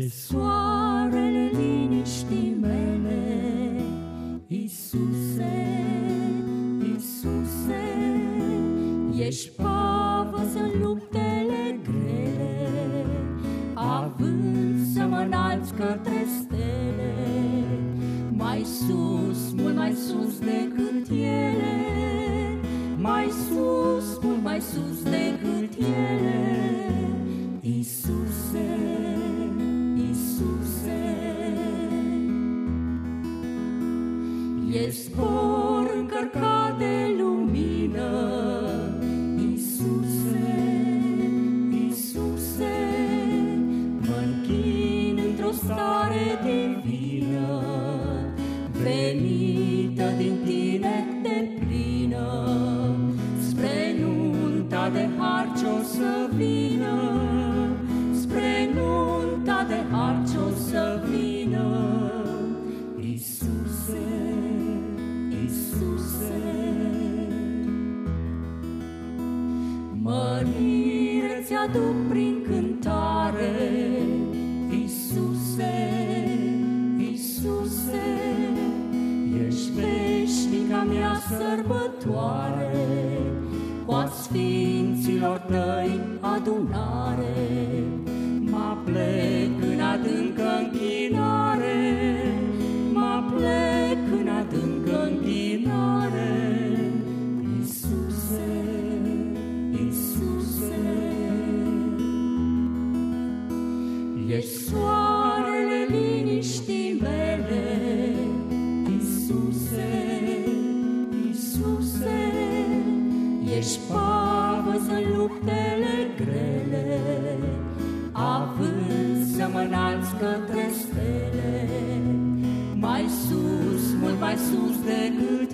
E soarele liniștii mele, Iisuse, Iisuse, ești pavăz în luptele grele, având să mă înalți către stele, mai sus, mult mai sus decât ele, mai sus, mult mai sus decât ele. Iisuse, Iisuse, e zbor încărcat de lumină. Iisuse, Iisuse, mă închin într-o stare divină, venită din tine deplină, spre nunta de har ce-o să vină, spre nunta de har ce-o să vină. Iisuse, Iisuse, mărire ți-aduc prin cântare. Iisuse, Iisuse, ești veșnica mea sărbătoare, cu-a sfinților tăi adunare. Mă plec în adâncă închinare, mă plec în adâncă închinare. Iisuse, Iisuse, ești soarele liniștii mele. Iisuse, Iisuse, ești pavăz în luptele grele, având să mă înalți către stele, mai sus, mult mai sus decât